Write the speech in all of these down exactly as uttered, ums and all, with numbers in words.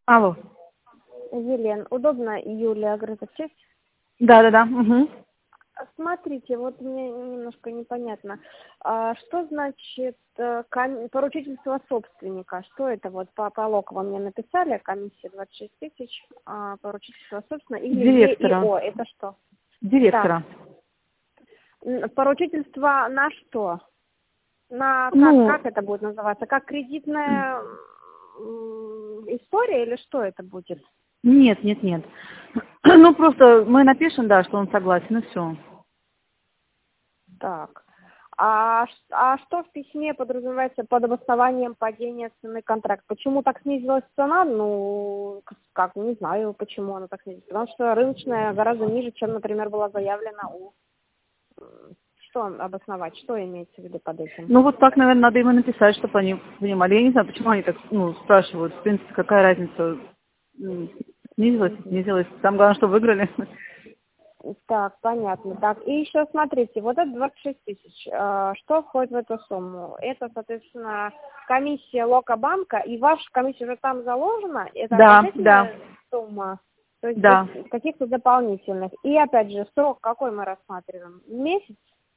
Алло. Елена, удобно Юлия Грызовчесть? Да-да-да. Угу. Смотрите, вот мне немножко непонятно. А что значит э, ком- поручительство собственника? Что это вот по, по локово мне написали, комиссия двадцать шесть тысяч, а поручительство собственника или Директора. ЕИО, это что? Директора. Да. М, Поручительство на что? На как, Ну, как это будет называться? Как кредитная м, история или что это будет? нет, нет, нет. Ну, просто мы напишем, да, что он согласен, и все. Так. А, ш- а что в письме подразумевается под обоснованием падения цены контракта? Почему так снизилась цена? Ну, к- как, не знаю, почему она так снизилась. Потому что рыночная гораздо ниже, чем, например, была заявлена у... м, Что обосновать? Что имеется в виду под этим? Ну, вот так, наверное, надо им и написать, чтобы они понимали. Я не знаю, почему они так, ну, спрашивают. В принципе, какая разница? М, Снизилась, Мгм. снизилась. Там главное, что выиграли. Так, понятно. Так, и еще смотрите, вот это двадцать шесть тысяч. э, Что входит в эту сумму? Это, соответственно, комиссия Локобанка, и ваша комиссия уже там заложена? Это Да, да, окончательная сумма? То есть без да. каких-то дополнительных? И опять же, срок какой мы рассматриваем? Месяц?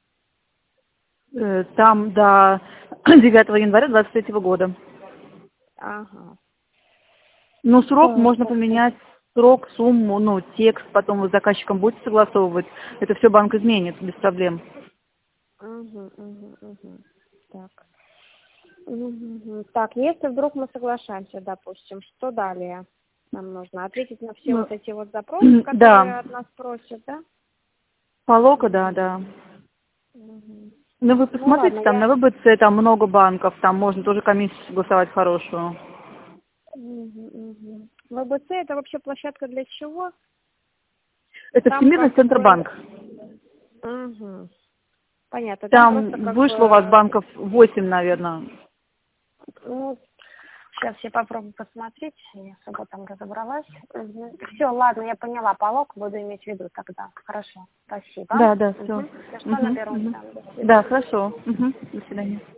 Э, Там до девятого января двадцать третьего года. Ага. Ну, срок Так, можно так, так. поменять, срок, сумму, ну, текст, потом вы с заказчиком будете согласовывать. Это все банк изменит без проблем. Угу, угу, угу. Так. Мгм. Так, если вдруг мы соглашаемся, допустим, что далее нам нужно? Ответить на все Ну, вот эти вот запросы, да, которые от нас просят, да? Полока, да, Мгм. да. Мгм. Ну, вы Ну ладно, посмотрите, там на я... вэ бэ цэ там много банков, там можно тоже комиссию согласовать хорошую. Мгм, мгм. вэ бэ цэ это вообще площадка для чего? Это Там Всемирный как бы... Центробанк. Мгм. Понятно, там просто Там как вышло у вас бы... банков восемь, наверное. Ну, сейчас я попробую посмотреть, я особо там разобралась. Все, ладно, я поняла, полок буду иметь в виду тогда. Хорошо, спасибо. Да, да, все. Мгм. Если что, наберу. Да, до Да, свидания. хорошо. Мгм. До свидания.